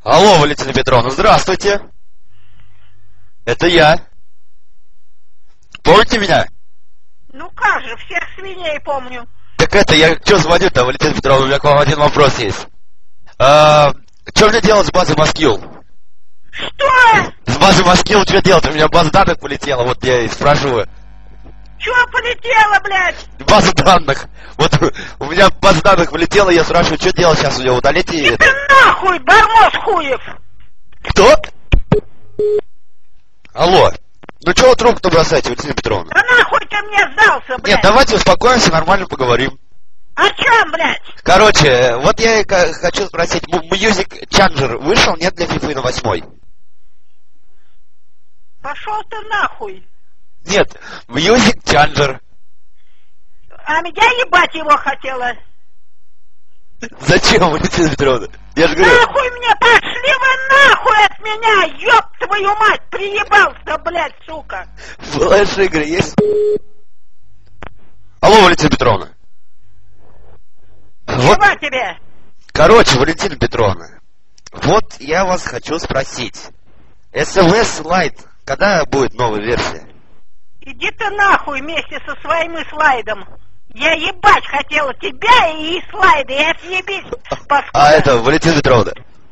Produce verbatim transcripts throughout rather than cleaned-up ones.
Алло, Валентина Петровна, здравствуйте. Это я. Помните меня? Ну как же, всех свиней помню. Так это, я что звоню-то, Валентина Петровна, у меня к вам один вопрос есть. А, что мне делать с базы Москил? Что? С базы Москил что делать? У меня база данных полетела, вот я и спрашиваю. Чего полетело, блядь? База данных. Вот у меня база данных полетела, я спрашиваю, что делать сейчас у него, удалить и... Иди ты нахуй, Бармос хуев! Кто? Алло. Ну чего вы трубку-то бросаете, Валентина Петровна? Да нахуй ты мне сдался, блядь? Нет, давайте успокоимся, нормально поговорим. О чем, блядь? Короче, вот я и хочу спросить, Music Changer вышел, нет, для FIFA на восьмой? Пошел ты нахуй. Нет, Music Changer. А меня ебать его хотела. Зачем, Валентина Петровна? Я же говорю... Нахуй мне, пошли вы нахуй от меня, ёб твою мать, приебался, блядь, сука. Флеш-игры есть? Алло, Валентина Петровна. Чего Вот, тебе? короче, Валентина Петровна, вот я вас хочу спросить. эс эм эс Lite, когда будет новая версия? Иди ты нахуй вместе со своим слайдом. Я ебать хотела тебя и слайды, и отъебись, паскуда. А это, Валентина Петровна.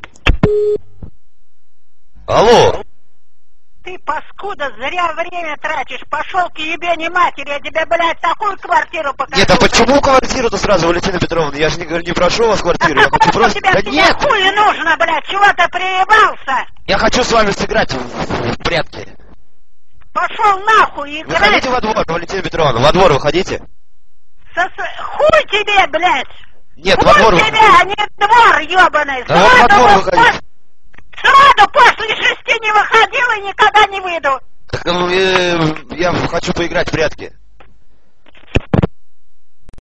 Алло. Ты, паскуда, зря время тратишь. Пошел к ебени матери, я тебе, блядь, такую квартиру покажу. Нет, а почему квартиру-то сразу, Валентина Петровна? Я же не, не прошу вас квартиру, а я хочу просто... Тебя, Да тебе нет! хуй нужно, блядь, чего ты приебался? Я хочу с вами сыграть в, в, в прятки. Пошел нахуй, играть. Выходите во двор, Валентина Петровна, во двор выходите. Со... Хуй тебе, блядь. Нет, хуй во двор тебе, выходите. а не двор, ебаный. Да вот во двор выходите. Сроду после шести не выходил и никогда не выйду. Так, ну, э, я хочу поиграть в прятки.